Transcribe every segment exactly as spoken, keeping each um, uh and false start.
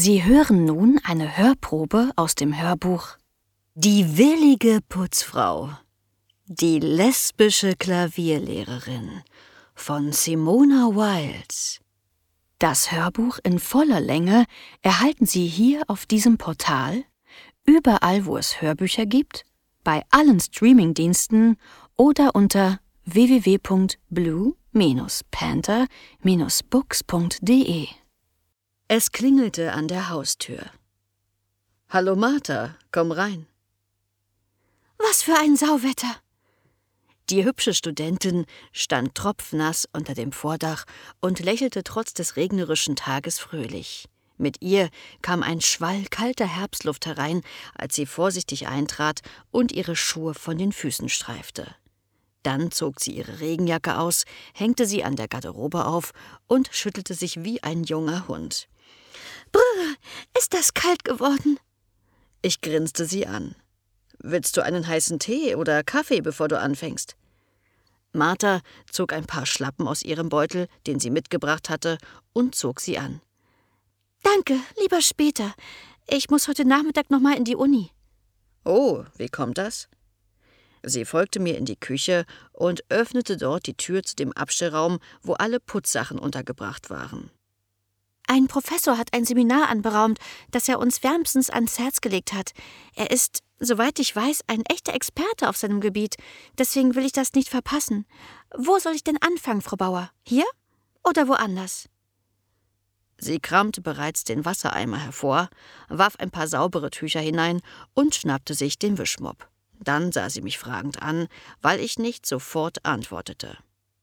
Sie hören nun eine Hörprobe aus dem Hörbuch »Die willige Putzfrau. Die lesbische Klavierlehrerin« von Simona Wiles. Das Hörbuch in voller Länge erhalten Sie hier auf diesem Portal, überall wo es Hörbücher gibt, bei allen Streamingdiensten oder unter w w w punkt blue panther books punkt d e. Es klingelte an der Haustür. »Hallo Martha, komm rein.« »Was für ein Sauwetter!« Die hübsche Studentin stand tropfnass unter dem Vordach und lächelte trotz des regnerischen Tages fröhlich. Mit ihr kam ein Schwall kalter Herbstluft herein, als sie vorsichtig eintrat und ihre Schuhe von den Füßen streifte. Dann zog sie ihre Regenjacke aus, hängte sie an der Garderobe auf und schüttelte sich wie ein junger Hund. »Brr, ist das kalt geworden?« Ich grinste sie an. »Willst du einen heißen Tee oder Kaffee, bevor du anfängst?« Martha zog ein paar Schlappen aus ihrem Beutel, den sie mitgebracht hatte, und zog sie an. »Danke, lieber später. Ich muss heute Nachmittag noch mal in die Uni.« »Oh, wie kommt das?« Sie folgte mir in die Küche und öffnete dort die Tür zu dem Abstellraum, wo alle Putzsachen untergebracht waren. »Ein Professor hat ein Seminar anberaumt, das er uns wärmstens ans Herz gelegt hat. Er ist, soweit ich weiß, ein echter Experte auf seinem Gebiet. Deswegen will ich das nicht verpassen. Wo soll ich denn anfangen, Frau Bauer? Hier oder woanders?« Sie kramte bereits den Wassereimer hervor, warf ein paar saubere Tücher hinein und schnappte sich den Wischmopp. Dann sah sie mich fragend an, weil ich nicht sofort antwortete.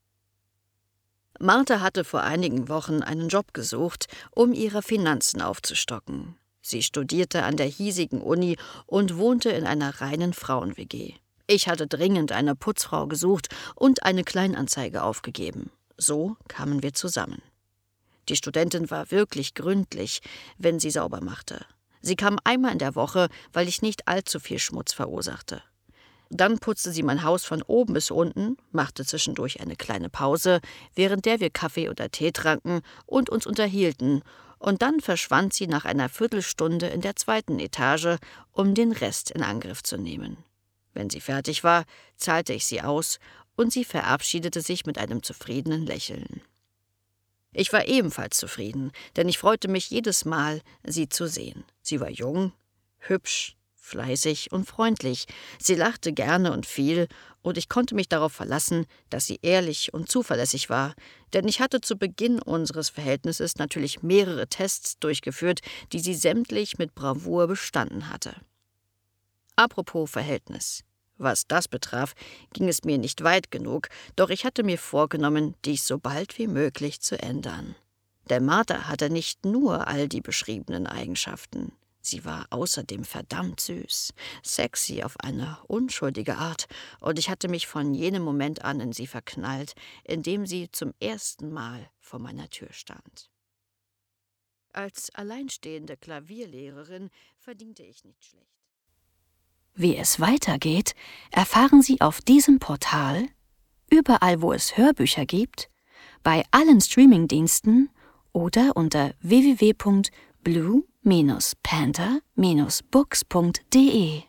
Martha hatte vor einigen Wochen einen Job gesucht, um ihre Finanzen aufzustocken. Sie studierte an der hiesigen Uni und wohnte in einer reinen Frauen-W G. Ich hatte dringend eine Putzfrau gesucht und eine Kleinanzeige aufgegeben. So kamen wir zusammen. Die Studentin war wirklich gründlich, wenn sie sauber machte. Sie kam einmal in der Woche, weil ich nicht allzu viel Schmutz verursachte. Dann putzte sie mein Haus von oben bis unten, machte zwischendurch eine kleine Pause, während der wir Kaffee oder Tee tranken und uns unterhielten, und dann verschwand sie nach einer Viertelstunde in der zweiten Etage, um den Rest in Angriff zu nehmen. Wenn sie fertig war, zahlte ich sie aus, und sie verabschiedete sich mit einem zufriedenen Lächeln. Ich war ebenfalls zufrieden, denn ich freute mich jedes Mal, sie zu sehen. Sie war jung, hübsch, fleißig und freundlich. Sie lachte gerne und viel, und ich konnte mich darauf verlassen, dass sie ehrlich und zuverlässig war, denn ich hatte zu Beginn unseres Verhältnisses natürlich mehrere Tests durchgeführt, die sie sämtlich mit Bravour bestanden hatte. Apropos Verhältnis. Was das betraf, ging es mir nicht weit genug, doch ich hatte mir vorgenommen, dies so bald wie möglich zu ändern. Denn Martha hatte nicht nur all die beschriebenen Eigenschaften. Sie war außerdem verdammt süß, sexy auf eine unschuldige Art, und ich hatte mich von jenem Moment an in sie verknallt, in dem sie zum ersten Mal vor meiner Tür stand. Als alleinstehende Klavierlehrerin verdiente ich nicht schlecht. Wie es weitergeht, erfahren Sie auf diesem Portal, überall wo es Hörbücher gibt, bei allen Streamingdiensten oder unter w w w punkt blue panther books punkt d e.